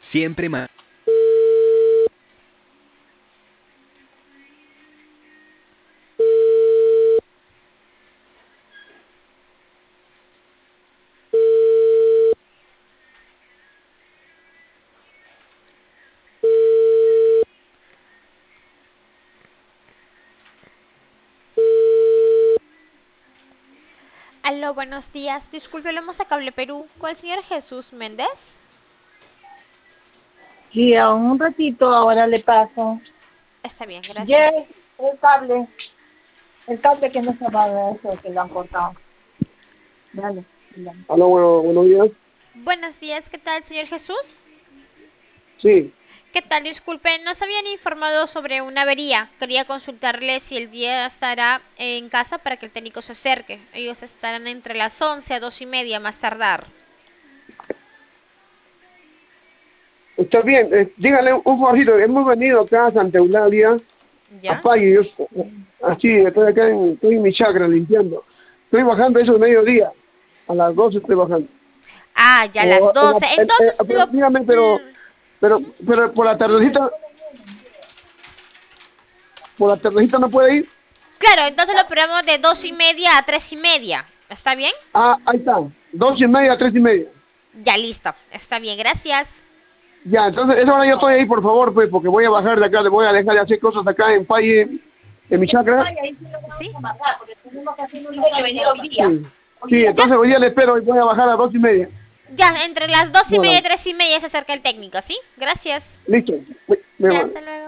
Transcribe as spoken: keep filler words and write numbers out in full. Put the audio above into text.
Siempre más. Aló, buenos días. Disculpe, hablamos a Cable Perú con el señor Jesús Méndez. Sí, a un ratito ahora le paso. Está bien, Ya gracias. el cable, el cable que no se va de eso, que lo han cortado. Dale, dale. Aló, bueno, buenos días. Buenos días, ¿qué tal, señor Jesús? Sí, ¿Qué tal? Disculpe, nos habían informado sobre una avería. Quería consultarle si el día estará en casa para que el técnico se acerque. Ellos estarán entre las once a dos y media más tardar. está bien. Eh, dígale un favorcito. Hemos venido acá a Santa Eulalia, a ¿Ya? Pague. Yo, eh, así, estoy acá en, estoy en mi chacra limpiando. Estoy bajando eso de mediodía. A las doce estoy bajando. Ah, ya a las O, en la- doce. en- eh, Entonces, pero lo... dígame, pero, l- pero, pero por la tardecita, por la tardecita no puede ir. Claro, entonces lo probamos de dos y media a tres y media. ¿Está bien? Ah, ahí está. Dos y media, tres y media. Ya listo. Está bien, gracias. Ya, entonces, esa hora yo estoy ahí, por favor, pues, porque voy a bajar de acá, le voy a dejar de hacer cosas acá en Pague, en mi chacra. Ay, ahí sí lo vamos ¿Sí? a marcar, porque tenemos que hacer un día que venir hoy día. Sí, Hoy sí, día. Ya, entonces hoy día le espero y voy a bajar a dos y media. ya, entre las dos y media Bueno, y tres y media se acerca el técnico, ¿sí? Gracias. listo. Me, me Ya, va. hasta luego.